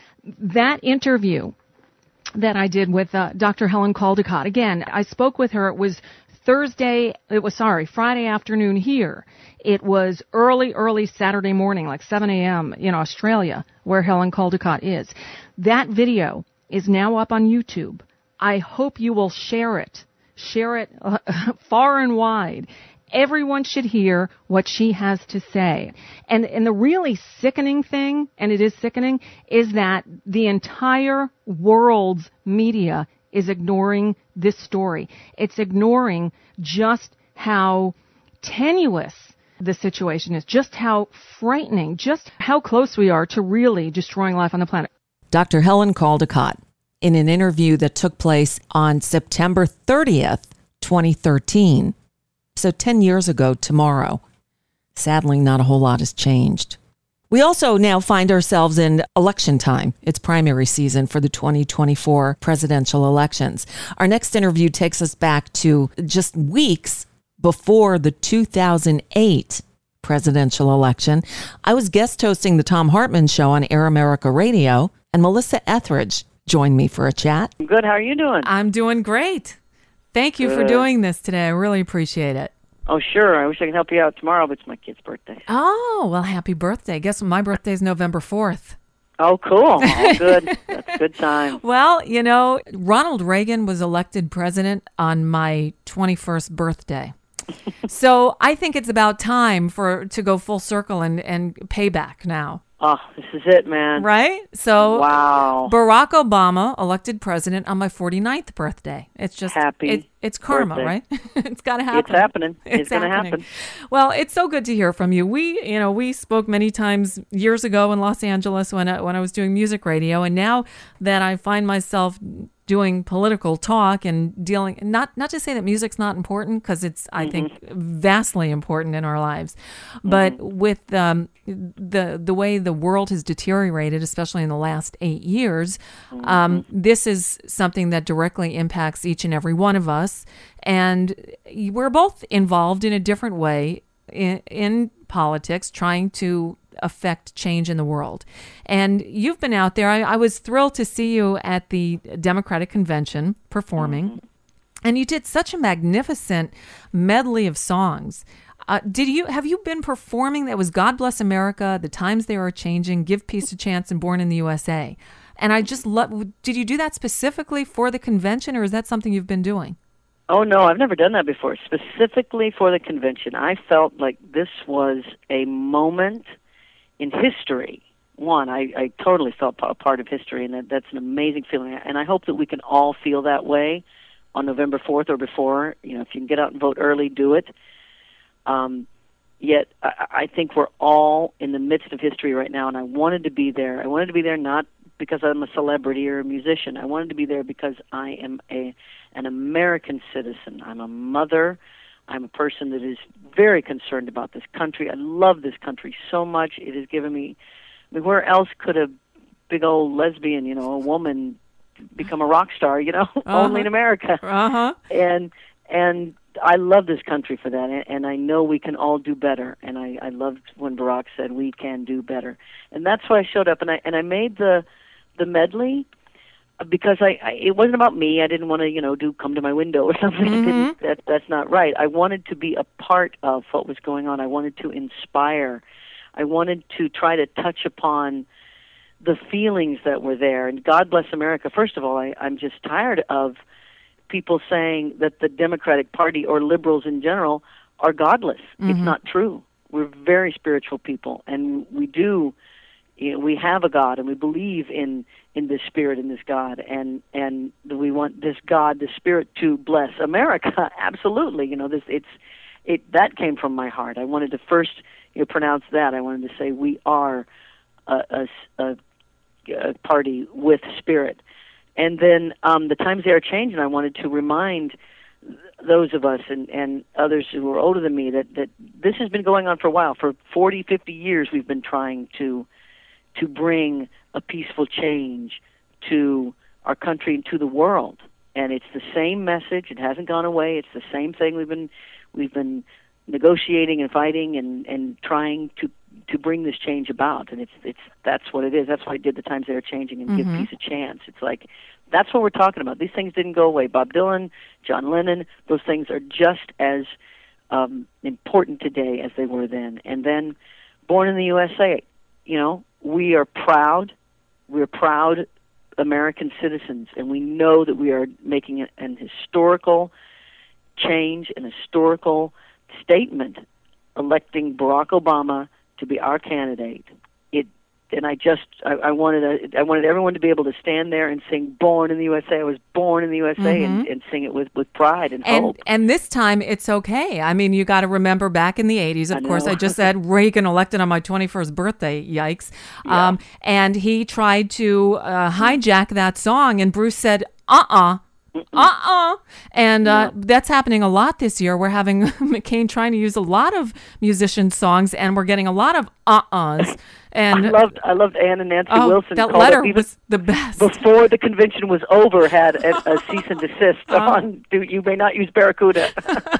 That interview that I did with uh, Doctor Helen Caldicott, again, I spoke with her. It was Thursday, it was, sorry, Friday afternoon here. It was early, early Saturday morning, like seven a.m. in Australia, where Helen Caldicott is. That video is now up on YouTube. I hope you will share it. Share it uh, far and wide. Everyone should hear what she has to say. And, and the really sickening thing, and it is sickening, is that the entire world's media is ignoring this story. It's ignoring just how tenuous the situation is, just how frightening, just how close we are to really destroying life on the planet. Doctor Helen Caldicott, in an interview that took place on September thirtieth, twenty thirteen, so ten years ago tomorrow. Sadly, not a whole lot has changed. We also now find ourselves in election time. It's primary season for the twenty twenty-four presidential elections. Our next interview takes us back to just weeks before the two thousand eight presidential election. I was guest hosting the Thom Hartmann Show on Air America Radio, and Melissa Etheridge joined me for a chat. Good. How are you doing? I'm doing great. Thank you for Good. doing this today. I really appreciate it. Oh, sure. I wish I could help you out tomorrow, but it's my kid's birthday. Oh, well, happy birthday. Guess what? My birthday is November fourth. Oh, cool. All good. That's a good time. Well, you know, Ronald Reagan was elected president on my twenty-first birthday. So I think it's about time for to go full circle and, and pay back now. Oh, this is it, man. Right? So Wow. Barack Obama elected president on my forty-ninth birthday. It's just Happy it, it's karma, birthday. right? It's got to happen. It's happening. It's, going to happening. happen. Well, it's so good to hear from you. We, you know, we spoke many times years ago in Los Angeles when I, when I was doing music radio, and now that I find myself doing political talk and dealing, not not to say that music's not important, because it's, I mm-hmm. think, vastly important in our lives, but mm-hmm. with um, the the way the world has deteriorated, especially in the last eight years, mm-hmm. um, this is something that directly impacts each and every one of us, and we're both involved in a different way in, in politics, trying to affect change in the world. And you've been out there. I, I was thrilled to see you at the Democratic Convention performing. Mm-hmm. And you did such a magnificent medley of songs. Uh, did you have you been performing? That was God Bless America, The Times They Are Changing, Give Peace a Chance, and Born in the U S A. And I just love, did you do that specifically for the convention, or is that something you've been doing? Oh, no, I've never done that before. Specifically for the convention, I felt like this was a moment in history. One, I, I totally felt a part of history, and that, that's an amazing feeling. And I hope that we can all feel that way on November fourth or before. You know, if you can get out and vote early, do it. Um, yet I, I think we're all in the midst of history right now, and I wanted to be there. I wanted to be there not because I'm a celebrity or a musician. I wanted to be there because I am a an American citizen. I'm a mother. I'm a person that is very concerned about this country. I love this country so much. It has given me, I mean, where else could a big old lesbian, you know, a woman become a rock star, you know? Uh-huh. Only in America. Uh-huh. And and I love this country for that, and, and I know we can all do better. And I, I loved when Barack said we can do better. And that's why I showed up, and I and I made the the medley because I, I it wasn't about me. I didn't want to, you know, do Come to My Window or something. Mm-hmm. Didn't, that that's not right. I wanted to be a part of what was going on. I wanted to inspire. I wanted to try to touch upon the feelings that were there. And God bless America. First of all, I, I'm just tired of people saying that the Democratic Party or liberals in general are godless. Mm-hmm. It's not true. We're very spiritual people, and we do, you know, we have a God, and we believe in, in this Spirit and this God, and and we want this God, this Spirit, to bless America. Absolutely, you know, this it's it that came from my heart. I wanted to first, you know, pronounce that. I wanted to say we are a, a, a, a party with Spirit. And then um, the times they are changing. I wanted to remind those of us and, and others who are older than me that, that this has been going on for a while. For forty, fifty years we've been trying to to bring a peaceful change to our country and to the world. And it's the same message. It hasn't gone away. It's the same thing we've been we've been negotiating and fighting and, and trying to to bring this change about. And it's it's that's what it is. That's why I did The Times They Are Changing and mm-hmm. Give Peace a Chance. It's like, that's what we're talking about. These things didn't go away. Bob Dylan, John Lennon, those things are just as um, important today as they were then. And then Born in the U S A, you know, we are proud. We're proud American citizens, and we know that we are making an historical change, an historical statement, electing Barack Obama to be our candidate. It, and I just, I, I wanted, a, I wanted everyone to be able to stand there and sing "Born in the U S A." I was born in the U S A, mm-hmm. and, and sing it with, with pride and, and hope. And this time, it's okay. I mean, you got to remember back in the eighties. Of I course, I just had Reagan elected on my twenty-first birthday. Yikes! Yeah. Um, and he tried to uh, hijack that song, and Bruce said, "Uh-uh." Uh-uh. And uh, no. that's happening a lot this year. We're having McCain trying to use a lot of musician songs, and we're getting a lot of uh-uhs. And I loved, I loved Ann and Nancy oh, Wilson. That letter was the best. Before the convention was over, had a, a cease and desist uh, on, you may not use Barracuda.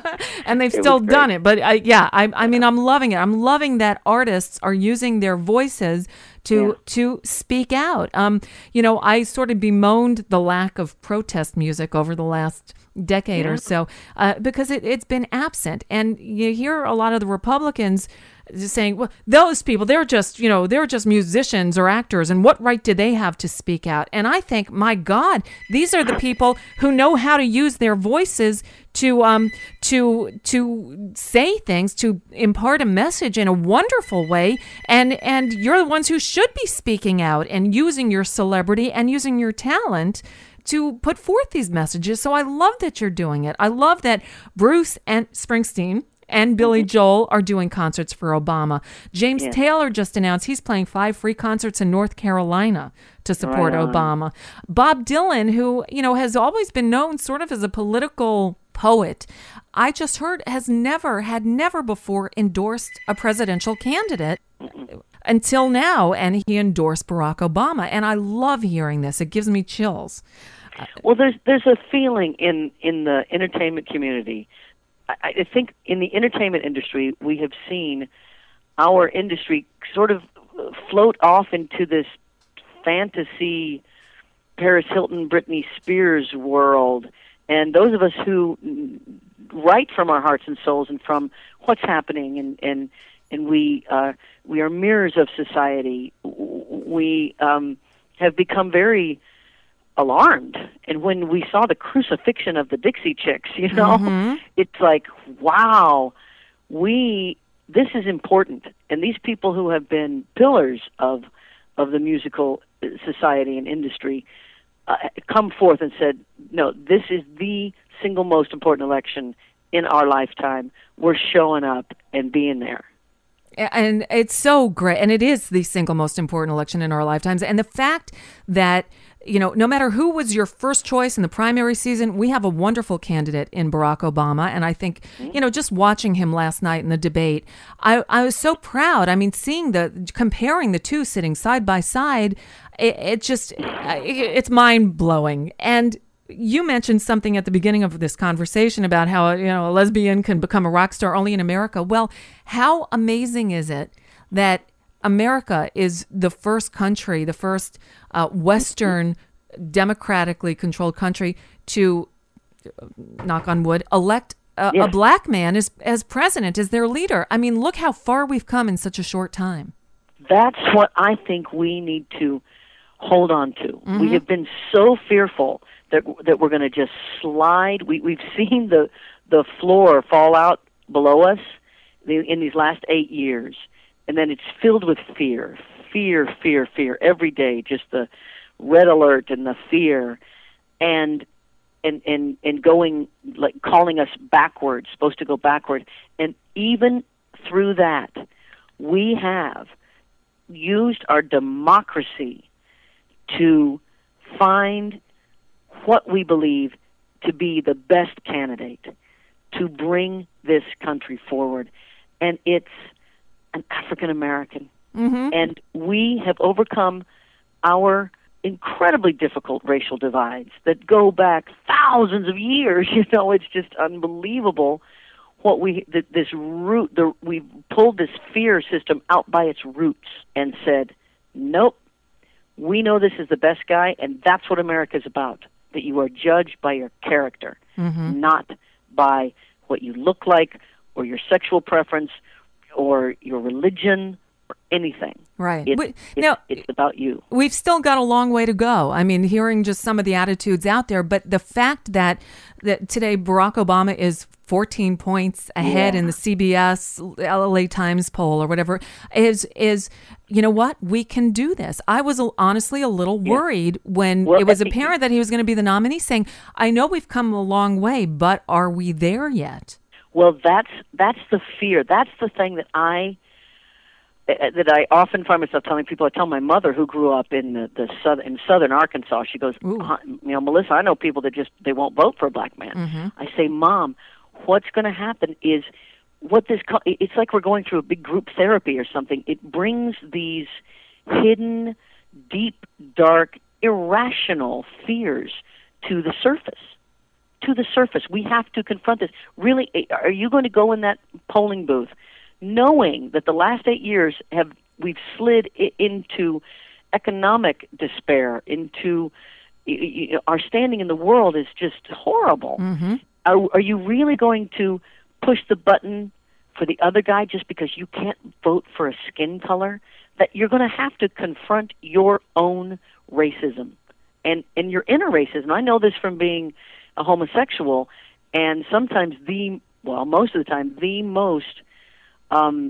And they've still done it. But I, yeah, I, I mean, I'm loving it. I'm loving that artists are using their voices to yeah. to speak out. Um, you know, I sort of bemoaned the lack of protest music over the last decade yeah. or so uh, because it, it's been absent. And you hear a lot of the Republicans saying, well, those people, they're just, you know, they're just musicians or actors, and what right do they have to speak out? And I think, my God, these are the people who know how to use their voices to um to to say things, to impart a message in a wonderful way, and and you're the ones who should be speaking out and using your celebrity and using your talent to put forth these messages. So I love that you're doing it. I love that Bruce and Springsteen and Billy mm-hmm. Joel are doing concerts for Obama. James yeah. Taylor just announced he's playing five free concerts in North Carolina to support right Obama. Bob Dylan, who, you know, has always been known sort of as a political poet, I just heard has never, had never before endorsed a presidential candidate mm-hmm. until now, and he endorsed Barack Obama. And I love hearing this. It gives me chills. Well, there's there's a feeling in, in the entertainment community. I think in the entertainment industry, we have seen our industry sort of float off into this fantasy Paris Hilton, Britney Spears world. And those of us who write from our hearts and souls and from what's happening, and, and, and we, uh, we are mirrors of society, we um, have become very alarmed. And when we saw the crucifixion of the Dixie Chicks, you know, mm-hmm. it's like, wow, we, this is important. And these people who have been pillars of, of the musical society and industry uh, come forth and said, no, this is the single most important election in our lifetime. We're showing up and being there. And it's so great. And it is the single most important election in our lifetimes. And the fact that, you know, no matter who was your first choice in the primary season, we have a wonderful candidate in Barack Obama. And I think, you know, just watching him last night in the debate, I, I was so proud. I mean, seeing the, comparing the two sitting side by side, it, it just, it's mind blowing. And you mentioned something at the beginning of this conversation about how, you know, a lesbian can become a rock star only in America. Well, how amazing is it that America is the first country, the first uh, Western democratically controlled country to, knock on wood, elect a, yes. a black man as, as president, as their leader. I mean, look how far we've come in such a short time. That's what I think we need to hold on to. Mm-hmm. We have been so fearful that that we're going to just slide. We, we've seen the the floor fall out below us in these last eight years, and then it's filled with fear, fear, fear, fear every day. Just the red alert and the fear, and and and and going like calling us backwards, supposed to go backward, and even through that, we have used our democracy to find what we believe to be the best candidate to bring this country forward. And it's an African American. Mm-hmm. And we have overcome our incredibly difficult racial divides that go back thousands of years. You know, it's just unbelievable what we, that this root, the, we've pulled this fear system out by its roots and said, nope, we know this is the best guy, and that's what America's about. That you are judged by your character, mm-hmm. not by what you look like or your sexual preference or your religion or anything. Right. It's, we, it's, now, it's about you. We've still got a long way to go. I mean, hearing just some of the attitudes out there, but the fact that, that today Barack Obama is fourteen points ahead yeah. in the C B S L A Times poll or whatever is, is, you know what? We can do this. I was honestly a little worried yeah. when well, it was apparent that he was going to be the nominee, saying, I know we've come a long way, but are we there yet? Well, that's that's the fear. That's the thing that I that I often find myself telling people. I tell my mother, who grew up in the, the southern in southern Arkansas. She goes, you know, Melissa, I know people that just they won't vote for a black man. Mm-hmm. I say, Mom, what's going to happen is what this. It's like we're going through a big group therapy or something. It brings these hidden, deep, dark, irrational fears to the surface. To the surface. We have to confront this. Really, are you going to go in that polling booth knowing that the last eight years have we've slid into economic despair, into you know, our standing in the world is just horrible. Mm-hmm. Are, are you really going to push the button for the other guy just because you can't vote for a skin color? That you're going to have to confront your own racism and, and your inner racism. I know this from being a homosexual, and sometimes the, well, most of the time, the most, um,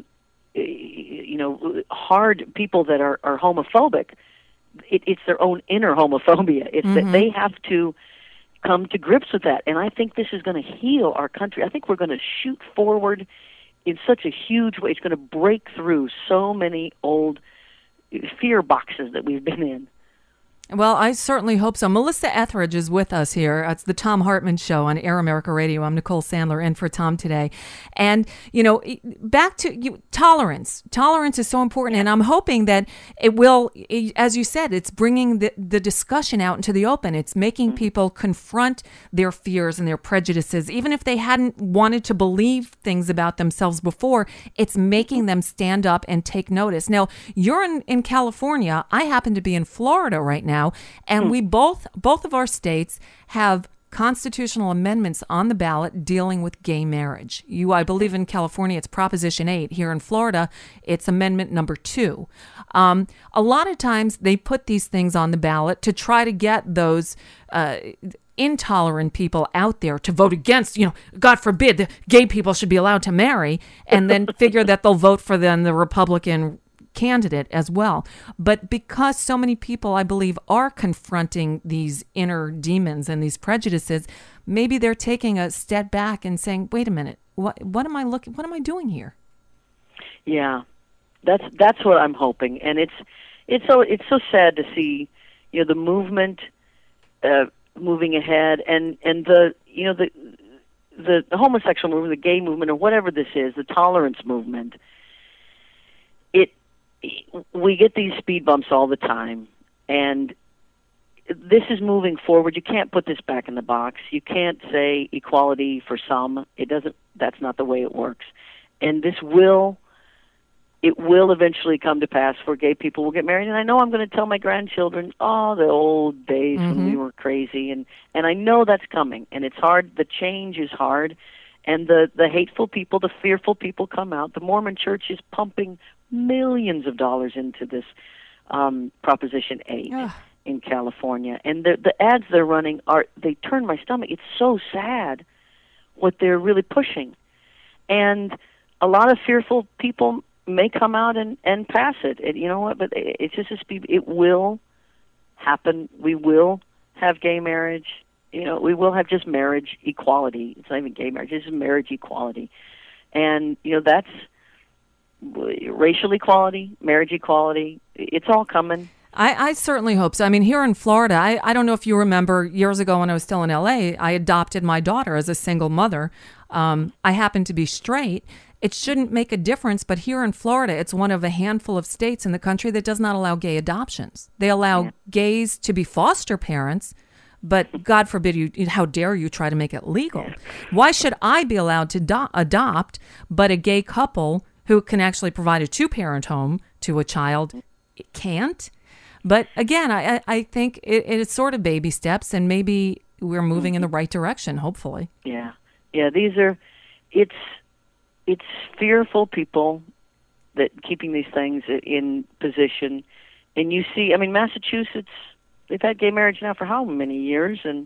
you know, hard people that are, are homophobic, it, it's their own inner homophobia. It's mm-hmm. that they have to come to grips with that. And I think this is going to heal our country. I think we're going to shoot forward in such a huge way. It's going to break through so many old fear boxes that we've been in. Well, I certainly hope so. Melissa Etheridge is with us here. It's the Thom Hartmann Show on Air America Radio. I'm Nicole Sandler in for Tom today. And, you know, back to you, tolerance. Tolerance is so important. And I'm hoping that it will, as you said, it's bringing the, the discussion out into the open. It's making people confront their fears and their prejudices. Even if they hadn't wanted to believe things about themselves before, it's making them stand up and take notice. Now, you're in, in California. I happen to be in Florida right now. Now, and hmm. we both, both of our states have constitutional amendments on the ballot dealing with gay marriage. You, I believe in California, it's Proposition eight. Here in Florida, it's Amendment number two. Um, a lot of times they put these things on the ballot to try to get those uh, intolerant people out there to vote against, you know, God forbid, the gay people should be allowed to marry, and then figure that they'll vote for then the Republican candidate as well. But because so many people, I believe, are confronting these inner demons and these prejudices, maybe they're taking a step back and saying, wait a minute, what, what am I looking, what am I doing here? Yeah, that's that's what I'm hoping. And it's it's so it's so sad to see, you know, the movement uh, moving ahead, and, and the, you know, the, the the homosexual movement, the gay movement, or whatever this is, the tolerance movement. It we get these speed bumps all the time, and this is moving forward. You can't put this back in the box. You can't say equality for some. It doesn't. That's not the way it works. And this will, it will eventually come to pass where gay people will get married. And I know I'm going to tell my grandchildren, oh, the old days Mm-hmm. when we were crazy. And, and I know that's coming. And it's hard. The change is hard. And the, the hateful people, the fearful people come out. The Mormon Church is pumping millions of dollars into this um, Proposition eight. Ugh. In California, and the the ads they're running are, they turn my stomach. It's so sad what they're really pushing, and a lot of fearful people may come out and and pass it. And you know what? But it, it's just a speed. It will happen. We will have gay marriage. You know, we will have just marriage equality. It's not even gay marriage. It's just marriage equality, and you know that's racial equality, marriage equality. It's all coming. I, I certainly hope so. I mean, here in Florida, I, I don't know if you remember years ago when I was still in L A, I adopted my daughter as a single mother. Um, I happen to be straight. It shouldn't make a difference, but here in Florida, it's one of a handful of states in the country that does not allow gay adoptions. They allow yeah. gays to be foster parents, but God forbid you, how dare you try to make it legal? Why should I be allowed to do- adopt, but a gay couple who can actually provide a two-parent home to a child can't? But again, I, I think it, it's sort of baby steps, and maybe we're moving in the right direction, hopefully. Yeah. Yeah, these are, it's, it's fearful people that keeping these things in position. And you see, I mean, Massachusetts, they've had gay marriage now for how many years, and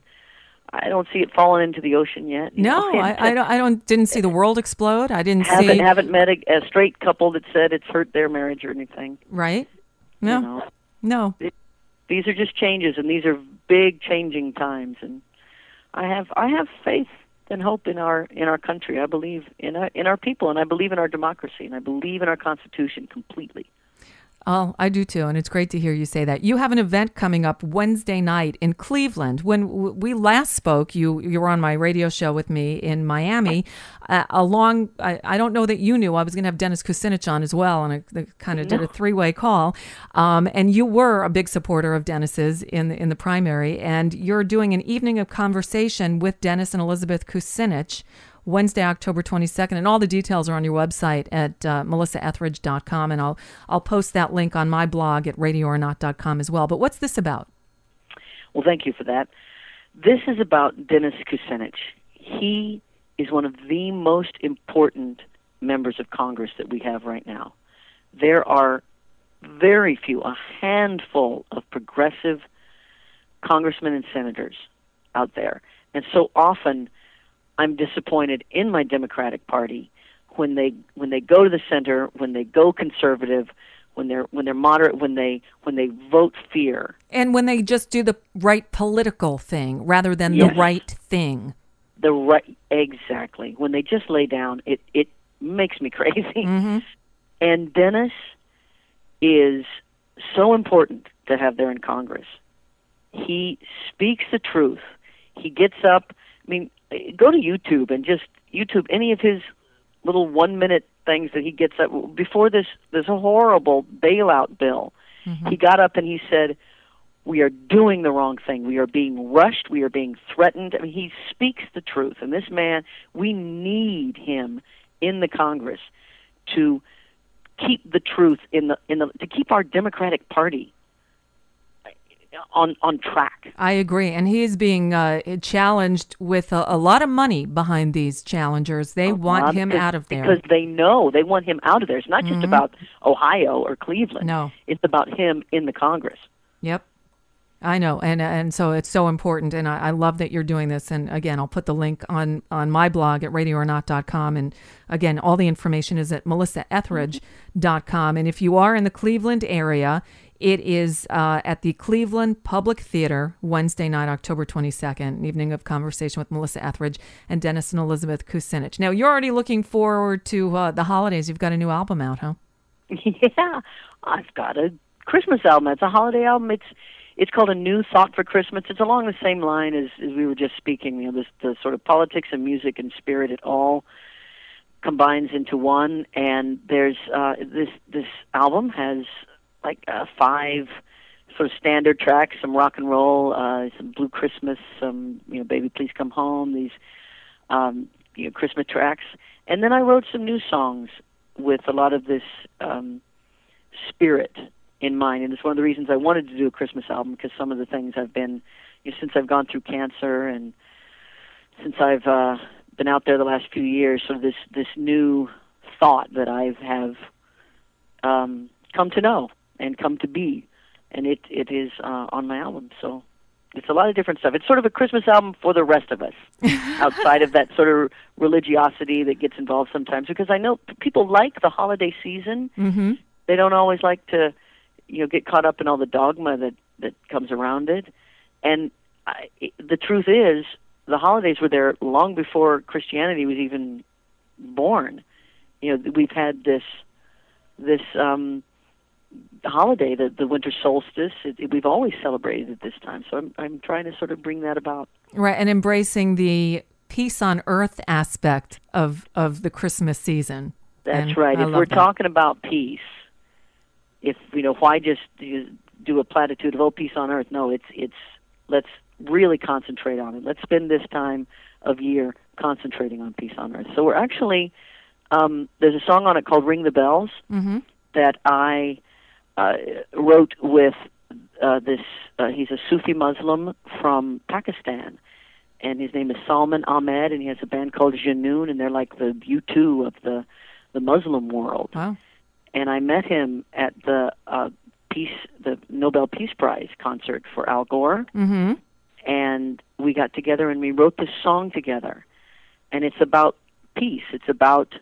I don't see it falling into the ocean yet. No, I, I don't. I don't. Didn't see the world explode. I didn't haven't, see. Haven't met a, a straight couple that said it's hurt their marriage or anything. Right? No. You know? No. It, these are just changes, and these are big changing times. And I have I have faith and hope in our in our country. I believe in our, in our people, and I believe in our democracy, and I believe in our Constitution completely. Oh, I do too, and it's great to hear you say that. You have an event coming up Wednesday night in Cleveland. When w- we last spoke, you you were on my radio show with me in Miami. Uh, along, I, I don't know that you knew, I was going to have Dennis Kucinich on as well, and I, I kind of no. did a three-way call. Um, and you were a big supporter of Dennis's in the, in the primary, and you're doing an evening of conversation with Dennis and Elizabeth Kucinich Wednesday, October twenty-second, and all the details are on your website at uh, melissa etheridge dot com, and I'll I'll post that link on my blog at radio or not dot com as well. But what's this about? Well, thank you for that. This is about Dennis Kucinich. He is one of the most important members of Congress that we have right now. There are very few, a handful of progressive congressmen and senators out there, and so often I'm disappointed in my Democratic Party when they when they go to the center, when they go conservative, when they're when they're moderate, when they when they vote fear, and when they just do the right political thing rather than yes. the right thing. The right, exactly. When they just lay down, it it makes me crazy. Mm-hmm. And Dennis is so important to have there in Congress. He speaks the truth. He gets up. I mean, go to YouTube and just YouTube any of his little one-minute things that he gets up. Before this, this horrible bailout bill, mm-hmm. he got up and he said, we are doing the wrong thing. We are being rushed. We are being threatened. I mean, he speaks the truth. And this man, we need him in the Congress to keep the truth in the in the to keep our Democratic Party on on track. I agree, and he is being uh, challenged with a, a lot of money behind these challengers. They a want him because, out of there because they know they want him out of there. It's not mm-hmm. just about Ohio or Cleveland. No, it's about him in the Congress. Yep. I know, and and so it's so important, and I, I love that you're doing this. And again, I'll put the link on, on my blog at radio or not dot com. And again, all the information is at melissa etheridge dot com. And if you are in the Cleveland area, it is uh, at the Cleveland Public Theater, Wednesday night, October twenty-second, an evening of conversation with Melissa Etheridge and Dennis and Elizabeth Kucinich. Now, you're already looking forward to uh, the holidays. You've got a new album out, huh? Yeah, I've got a Christmas album. It's a holiday album. It's It's called A New Thought for Christmas. It's along the same line as, as we were just speaking. You know, this, the sort of politics and music and spirit, it all combines into one. And there's uh, this this album has like uh, five sort of standard tracks, some rock and roll, uh, some Blue Christmas, some you know, Baby Please Come Home, these um, you know, Christmas tracks. And then I wrote some new songs with a lot of this um, spirit in mind, and it's one of the reasons I wanted to do a Christmas album, because some of the things I've been, you know, since I've gone through cancer and since I've uh, been out there the last few years, sort of this this new thought that I have um, come to know and come to be, and it it is uh, on my album. So it's a lot of different stuff. It's sort of a Christmas album for the rest of us, outside of that sort of religiosity that gets involved sometimes, because I know people like the holiday season. Mm-hmm. They don't always like to, you know, get caught up in all the dogma that, that comes around it. And I, the truth is, the holidays were there long before Christianity was even born. You know, we've had this this um, holiday, the, the winter solstice. It, it, we've always celebrated it this time. So I'm, I'm trying to sort of bring that about. Right, and embracing the peace on earth aspect of, of the Christmas season. That's and right. I If we're that. talking about peace, if, you know, why just do a platitude of, oh, peace on earth? No, it's, it's, let's really concentrate on it. Let's spend this time of year concentrating on peace on earth. So we're actually, um, there's a song on it called Ring the Bells mm-hmm. that I uh, wrote with uh, this, uh, he's a Sufi Muslim from Pakistan, and his name is Salman Ahmed, and he has a band called Junoon, and they're like the U two of the, the Muslim world. Wow. And I met him at the uh, peace, the Nobel Peace Prize concert for Al Gore, mm-hmm. and we got together and we wrote this song together. And it's about peace. It's about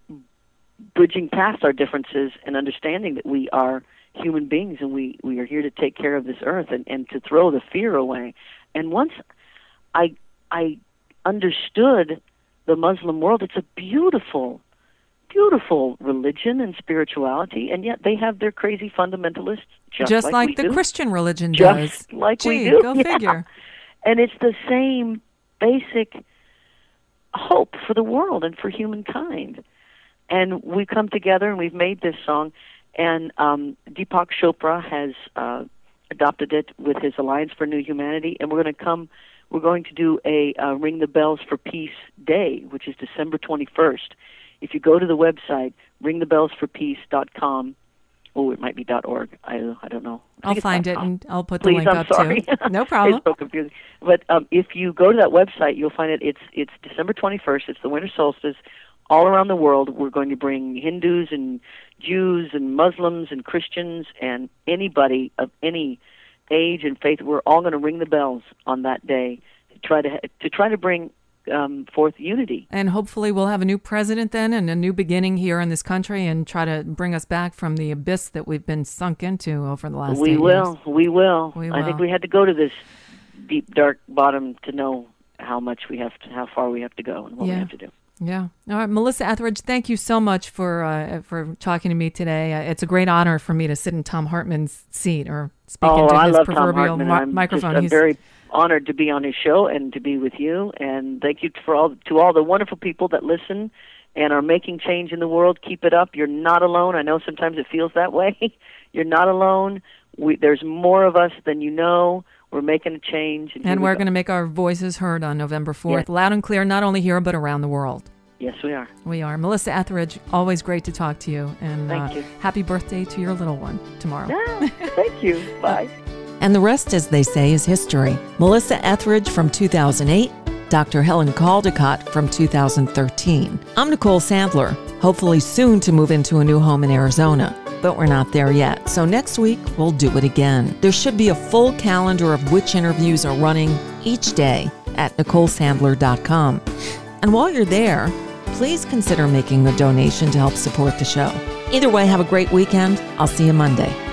bridging past our differences and understanding that we are human beings and we, we are here to take care of this earth and, and to throw the fear away. And once I I understood the Muslim world, it's a beautiful beautiful religion and spirituality, and yet they have their crazy fundamentalists just, just like, like we the do. Christian religion just does. like Gee, we do. Go yeah. figure. And it's the same basic hope for the world and for humankind. And we've come together and we've made this song, and um, Deepak Chopra has uh, adopted it with his Alliance for New Humanity, and we're going to come. We're going to do a uh, Ring the Bells for Peace Day, which is December twenty-first. If you go to the website, ring the bells for peace dot com, oh, it might be .org. I, I don't know. I I'll find it and I'll put the Please, link I'm up sorry. too. No problem. It's so confusing. But um, if you go to that website, you'll find it. It's it's December twenty-first. It's the winter solstice. All around the world, we're going to bring Hindus and Jews and Muslims and Christians and anybody of any age and faith. We're all going to ring the bells on that day to try to to try to bring um, forth unity. And hopefully we'll have a new president then and a new beginning here in this country and try to bring us back from the abyss that we've been sunk into over the last We eight will. years. We will. We I think will. we had to go to this deep, dark bottom to know how much we have to, how far we have to go and what Yeah. we have to do. Yeah. All right, Melissa Etheridge, thank you so much for uh, for talking to me today. Uh, it's a great honor for me to sit in Tom Hartman's seat or speak Oh, into I his love Tom proverbial Hartman. mi- I'm microphone. Just, I'm He's- very honored to be on his show and to be with you. And thank you for all to all the wonderful people that listen and are making change in the world. Keep it up. You're not alone. I know sometimes it feels that way. You're not alone. We, there's more of us than you know. We're making a change. And, and here we we're go. going to make our voices heard on November fourth, Yes. loud and clear, not only here, but around the world. Yes, we are. We are. Melissa Etheridge, always great to talk to you. And Thank uh, you. happy birthday to your little one tomorrow. Yeah, thank you. Bye. And the rest, as they say, is history. Melissa Etheridge from two thousand eight, Doctor Helen Caldicott from two thousand thirteen. I'm Nicole Sandler, hopefully soon to move into a new home in Arizona. but we're not there yet. So next week, we'll do it again. There should be a full calendar of which interviews are running each day at nicole sandler dot com. And while you're there, please consider making a donation to help support the show. Either way, have a great weekend. I'll see you Monday.